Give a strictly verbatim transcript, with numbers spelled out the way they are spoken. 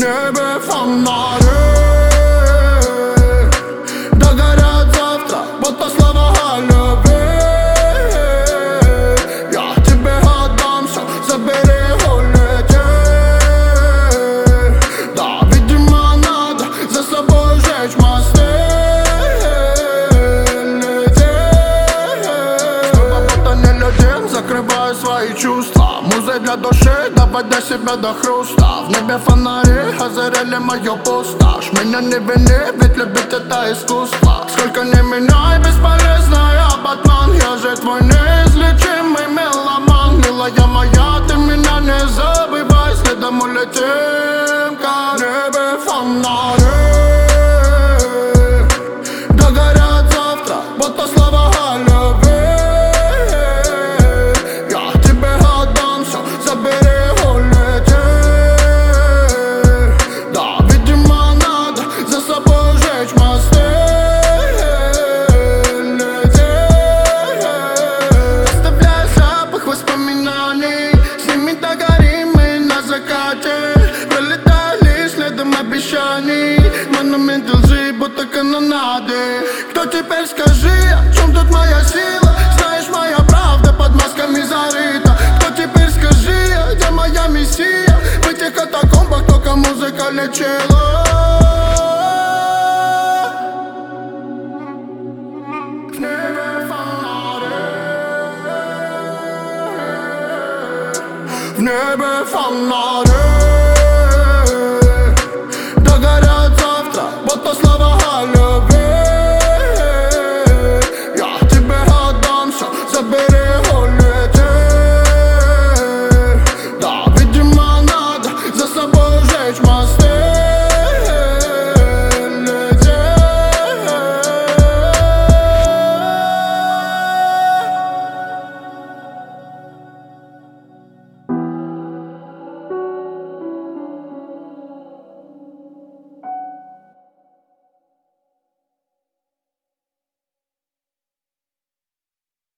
небе фонари догорят завтра, будто слова о любви. Я тебе отдам все, забери, улети. Да, видимо, надо за собой жечь мосты. Закрываю свои чувства музой для души, доводя себя до хруста. В небе фонари озаряли мою пустошь. Меня не вини, ведь любить это искусство. Сколько не меняй, бесполезный обман. Я же твой неизлечимый меломан. Милая моя, ты меня не забывай. Следом улетим, как в небе фонари догорят завтра, будто слова о любви. Монументы лжи, будто канонады. Кто теперь, скажи, о чем тут моя сила? Знаешь, моя правда под масками зарыта. Кто теперь, скажи, где моя миссия? В этих катакомбах только музыка лечила. В небе фонари, в небе фонари догорят завтра, будто слова о любви. Я тебе отдам все, забери, улети. Да, видимо, надо за собой жечь мосты.